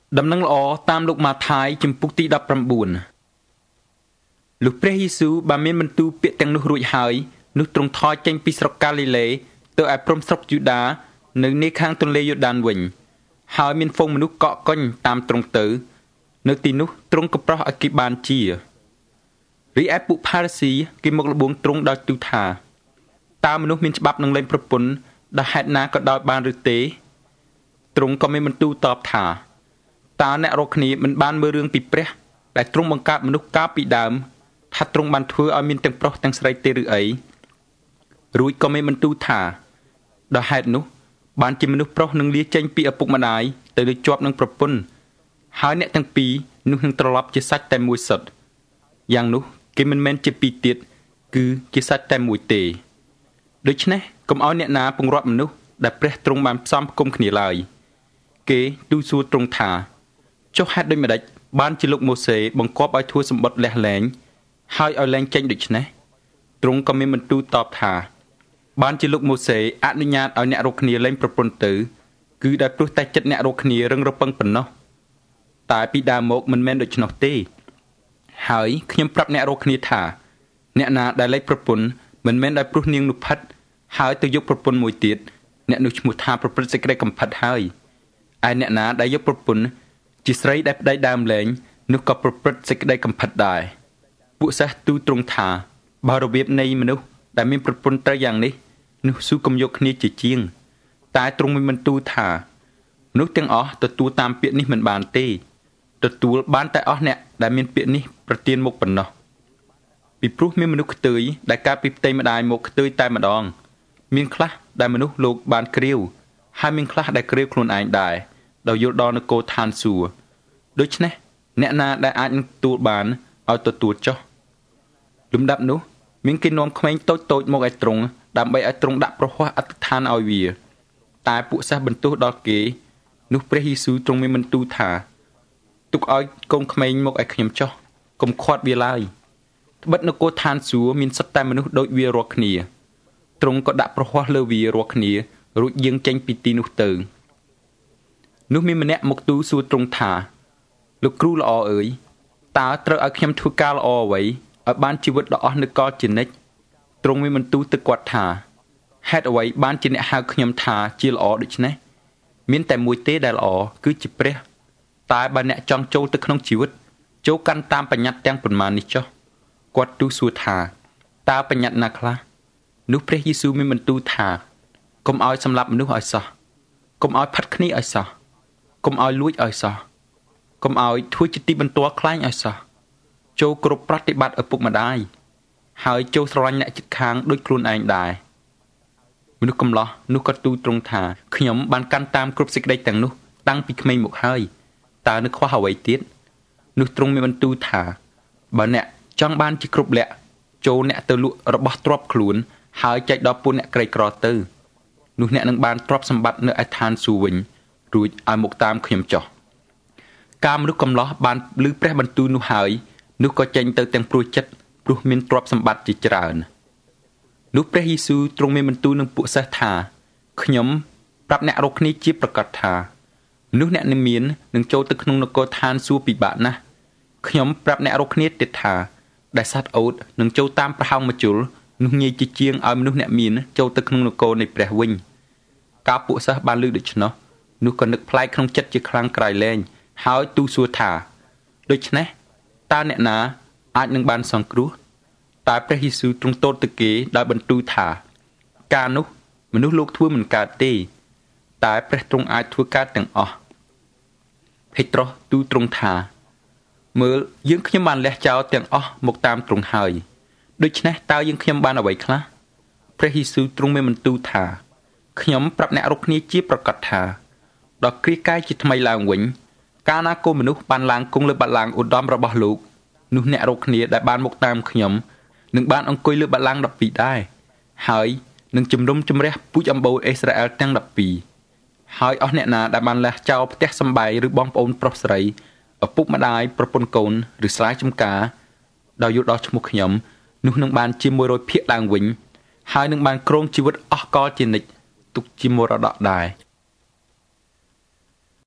ដំណឹងល្អតាមលោកម៉ាថាយជំពូកទី19លោកព្រះយេស៊ូវបានមានបន្ទូលពាក្យទាំងនោះរួចហើយនោះទ្រង់ថយចេញពីស្រុកកាលីលេទៅឯព្រំស្រុកយូដានៅនាខាងទន្លេយូដានវិញហើយមានហ្វូងមនុស្សកកកុញតាមទ្រង់ទៅនៅទីនោះទ្រង់ក៏ប្រោសឲ្យគេបានជារីឯពួកផារីស៊ីគេមកលបួងទ្រង់ដោយទូលថាតើមនុស្សមានច្បាប់នឹងលែងប្រពន្ធដោយហេតុណាក៏ដោយបានឬទេទ្រង់ក៏មានបន្ទូលតបថាតើអ្នករាល់គ្នាមិនបានមើលរឿងពីព្រះដែលទ្រង់បង្កើតមនុស្សកាលពីដើមថាទ្រង់បានធ្វើឲ្យមានទាំងប្រុសទាំងស្រីទេឬអីរួចក៏មានបន្ទូលថាដោយហេតុនោះបានជាមនុស្សប្រុសនឹងលាចេញពីឪពុកម្ដាយទៅលើជាប់នឹងប្រពន្ធហើយអ្នកទាំងពីរនោះនឹងត្រឡប់ជាសាច់តែមួយសុទ្ធយ៉ាងនោះគេមិនមែនជាពីរទៀតគឺជាសាច់តែមួយទេដូច្នេះកុំឲ្យអ្នកណាពង្រត់មនុស្សដែលព្រះទ្រង់បានផ្សំផ្គុំគ្នាឡើយគេទូលសួរទ្រង់ថាចុះហេតុដូចម្ដេចបានជាលោកម៉ូសេបង្គាប់ឲ្យធ្វើសម្បត្តិលះលែងហើយឲ្យលែងចេញដូច្នេះទ្រង់ក៏មានបន្ទូលតបថាបានជាលោកម៉ូសេអនុញ្ញាតឲ្យអ្នករកគ្នាលែងប្រពន្ធទៅគឺដោយព្រោះតែចិត្តអ្នករកគ្នារឹងរពឹងប៉ុណ្ណោះតែពីដើមមកមិនមែនដូច្នោះទេហើយខ្ញុំប្រាប់អ្នករកគ្នាថាអ្នកណាដែលលែងប្រពន្ធមិនមែនដោយព្រោះនាងនោះផិតហើយទៅយកប្រពន្ធមួយទៀតអ្នកនោះឈ្មោះថាប្រព្រឹត្តសេចក្តីកំផិតហើយឯអ្នកណាដែលយកប្រពន្ធជាស្រីដែលប្តីដើមលែងនោះក៏ប្រព្រឹត្តសេចក្តីកំផិតដែរពួកសិស្សទូលទ្រង់ថាបើរបៀបនៃមនុស្សដែលមានប្រពន្ធត្រូវយ៉ាងនេះនោះស៊ូកុំយកគ្នាជាជាងតែទ្រង់មានបន្ទូលថាមនុស្សទាំងអស់ទទួលតាមពាក្យនេះមិនបានទេទទួលបានតែអស់អ្នកដែលមានពាក្យនេះប្រទានមកប៉ុណ្ណោះពីព្រោះមានមនុស្សខ្ទើយដែលកើតពីផ្ទៃម្ដាយមកខ្ទើយតែម្ដងមានខ្លះដែលមនុស្សលោកបានក្រៀវហើយមានខ្លះដែលក្រៀវខ្លួនឯងដែរដោយយល់ដល់នគរឋានសួគ៌ដូច្នេះអ្នកណាដែលអាចនឹងទទួលបានឲ្យទទួលចុះលំដាប់នោះមានគេនាំក្មេងតូចៗមកឲ្យទ្រង់ដើម្បីឲ្យទ្រង់ដាក់ប្រហោះអធិដ្ឋានឲ្យវាតែពួកសិស្សបន្ទោសដល់គេនោះព្រះយេស៊ូវទ្រង់មានបន្ទូលថាទុកឲ្យកូនក្មេងមកឲ្យខ្ញុំចុះកុំខាត់វាឡើយត្បិតនគរឋានសួគ៌មានសុទ្ធតែមនុស្សដូចវារាល់គ្នាទ្រង់ក៏ដាក់ប្រហោះលើវារាល់គ្នារួចយាងចេញពីទីនោះទៅនោះមានម្នាក់មកទូលសួរទ្រង់ថាលោកគ្រូល្អអើយតើត្រូវឲ្យខ្ញុំធ្វើការល្អអ្វីឲ្យបានជីវិតដ៏អស់នឹកកលជានិច្ចទ្រង់មានបន្ទូលទៅគាត់ថាហេតុអ្វីបានជាអ្នកហៅខ្ញុំថាជាល្អដូច្នេះមានតែមួយទេដែលល្អគឺជាព្រះតែបើអ្នកចង់ចូលទៅក្នុងជីវិតចូលកាន់តាមបញ្ញត្តិទាំងប៉ុន្មាននេះចុះគាត់ទូលសួរថាតើបញ្ញត្តិណាខ្លះនោះព្រះយេស៊ូវមានបន្ទូលថាកុំឲ្យសម្លាប់មនុស្សឲ្យសោះកុំឲ្យផិតគ្នាឲ្យសោះកុំឲ្យលួចឲ្យសោះកុំឲ្យធ្វើជាទីបន្ទាល់ខ្លែងឲ្យសោះចូលគ្រប់ប្រតិបត្តិឪពុកម្ដាយហើយចូលស្រឡាញ់អ្នកជិតខាងដូចខ្លួនឯងដែរមនុស្សកំឡោះនោះក៏ទូលទ្រង់ថាខ្ញុំបានកាន់តាមគ្រប់សេចក្តីទាំងនោះតាំងពីក្មេងមកហើយតើនៅខ្វះអ្វីទៀតនោះទ្រង់មានបន្ទូលថាបើអ្នកចង់បានជាគ្រប់លក្ខចូលអ្នកទៅលក់របស់ទ្រព្យខ្លួនហើយចែកដល់ពួកអ្នកក្រីក្រទៅនោះអ្នកនឹងបានទ្រព្យសម្បត្តិនៅឯឋានសួគ៌វិញរួចឲ្យមកតាមខ្ញុំចុះកាលមនុស្សកំឡោះបានឮព្រះបន្ទូលនោះហើយនោះក៏ចេញទៅទាំងព្រួយចិត្តព្រោះមានទ្រព្យសម្បត្តិជាច្រើននោះព្រះយេស៊ូវទ្រង់មានបន្ទូលនឹងពួកសិស្សថាខ្ញុំប្រាប់អ្នករកគ្នាជាប្រកាសថាមនុស្សអ្នកមាននឹងចូលទៅក្នុងនគរឋានសួគ៌ពិបាកណាស់ខ្ញុំប្រាប់អ្នករកគ្នាទៀតថាដែលសត្វអូតនឹងចូលតាមប្រហោងម្ជុលនោះងាយជាជាងឲ្យមនុស្សអ្នកមានចូលទៅក្នុងនគរនៃព្រះវិញកាលពួកសិស្សបានឮដូច្នោះនោះក៏នឹកប្លែកក្នុងចិត្តជាខ្លាំងក្រៃលែងហើយទូលសួរថាដូច្នេះតើអ្នកណាអាចនឹងបានសង្គ្រោះតែព្រះយេស៊ូវទ្រង់ទតទៅគេដោយបន្ទូលថាការនោះមនុស្សលោកធ្វើមិនកើតទេតែព្រះទ្រង់អាចធ្វើកើតទាំងអស់ភេត្រុសទូលទ្រង់ថាមើលយើងខ្ញុំបានលះចោលទាំងអស់មកតាមទ្រង់ហើយដូច្នេះតើយើងខ្ញុំបានអ្វីខ្លះព្រះយេស៊ូវទ្រង់មានបន្ទូលថាខ្ញុំប្រាប់អ្នករកគ្នាជាប្រកាសថាដល់គ្រាកាយជាថ្មីឡើងវិញកាលណាកូនមនុស្សបានឡើងគង់លើបល្ល័ង្កឧត្តមរបស់លោកនោះអ្នករកគ្នាដែលបានមកតាមខ្ញុំនឹងបានអង្គុយលើបល្ល័ង្ក12ដែរហើយនឹងជំនុំជម្រះពូជអម្បូរអេស្រាអែលទាំង12ហើយអស់អ្នកណាដែលបានលះចោលផ្ទះសម្បែងឬបងប្អូនប្រុសស្រីឪពុកម្ដាយប្រពន្ធកូនឬស្រែចម្ការដោយយល់ដល់ឈ្មោះខ្ញុំនោះនឹងបានជា100ភាគឡើងវិញហើយនឹងបានគ្រងជីវិតអស់កលជានិច្ចទុកជាមរតកដែរ